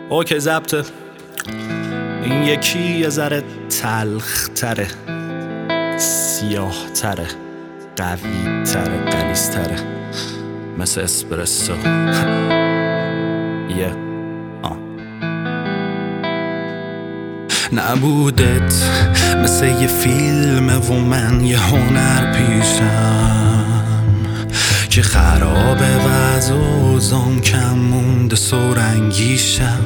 اوکی ضبطه. این یکی یه ذره تلخ تره، سیاه تره، قوی تره، قلیز تره، مثل اسپرسو. نبودت مثل یه فیلم و من یه هنر پیشم که خرابه وضع اوزام کم مونده سرانگیشم.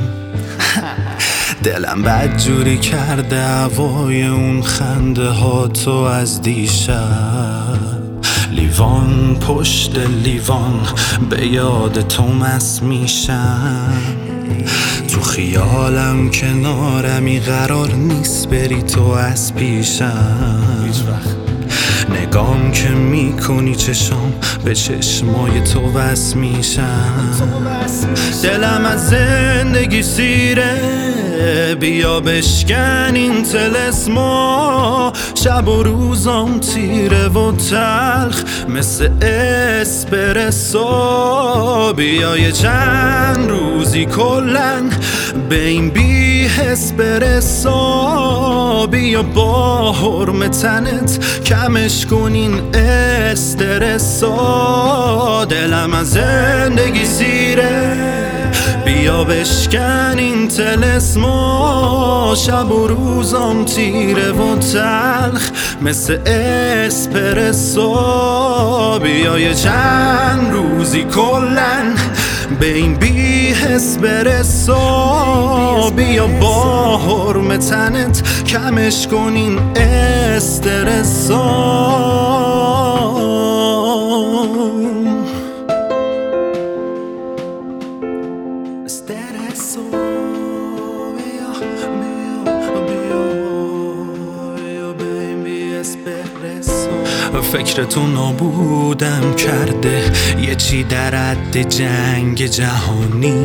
دلم بدجوری کرده هوای اون خنده ها تو از دیشب. لیوان پشت لیوان به یاد تو مست میشم. تو خیالم کنارمی قرار نیست بری تو از پیشم. نگام که میکنی چشام به چشمای تو وصل میشم. دلم از زندگی سیره، بیا بشکن این طلسما. شب و روزام تیره و تلخ مثل اسپرسو. بیا یه چند روزی کلن به این بی اسپرسو. بیا با حرم تنت کمش کن این استرسو. دلم از زندگی سیره، بیا بشکن این طلسما. شب و روزام تیره و تلخ مثل اسپرسو. بیا یه چند روزی کلن به این بی اسپرسو. بیا با حرم تنت کمش کن این استرسو. فکرتو نابودم کرده یه چی در حد جنگ جهانی.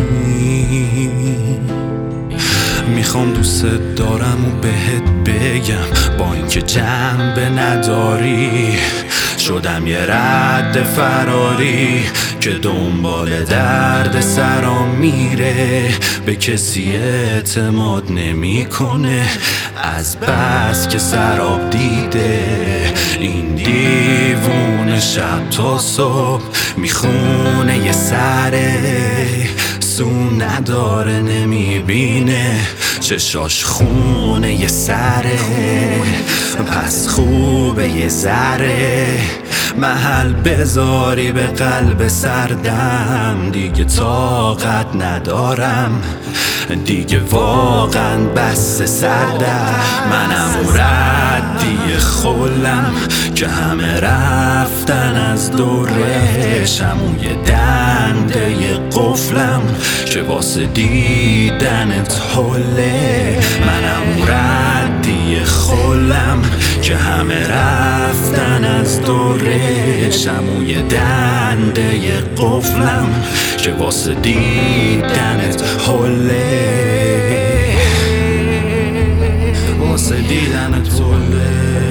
میخوام دوست دارم و بهت بگم با اینکه جنبه نداری. شدم یه رد فراری که دنبال درد سرام میره. به کسی اعتماد نمیکنه از بس که سراب دیده. این دیوونه شب تا صبح میخونه یه سره. سو نداره نمیبینه چشاش خونه یه سره. پس خوبه یه ذره محل بذاری به قلب سردم. دیگه طاقت ندارم دیگه واقعا بس سردم. منم ردی خلم که همه رفتن از دورشم. اون یه دنده یه قفلم که واسه دیدنت حله. منم ردی خلم که همه رفتن از دورشم. اون یه دنده یه قفلم که واسه دیدنت حله. واسه دیدنت حله.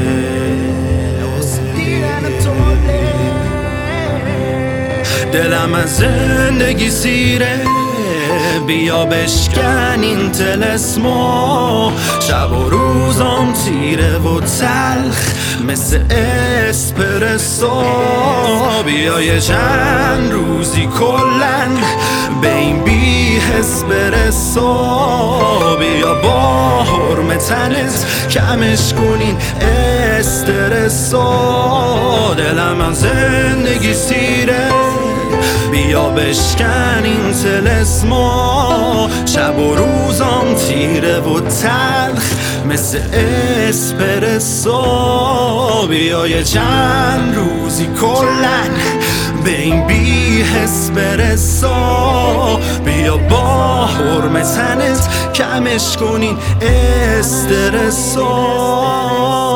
دلم از زندگی سیره، بیا بشکن این طلسما. شب و روزام تیره و تلخ مثل اسپرسو. بیا یه چند روزی کلن به این بی اسپرسو. بیا با حرم تنت کمش کن این استرسو. دلم از زندگی سیره، بیا بشکن این طلسما. شب و روزام تیره و تلخ مثل اسپرسو. بیا یه چند روزی کلن به این بی اسپرسو. بیا با حرم تنت کمش کن این استرسو.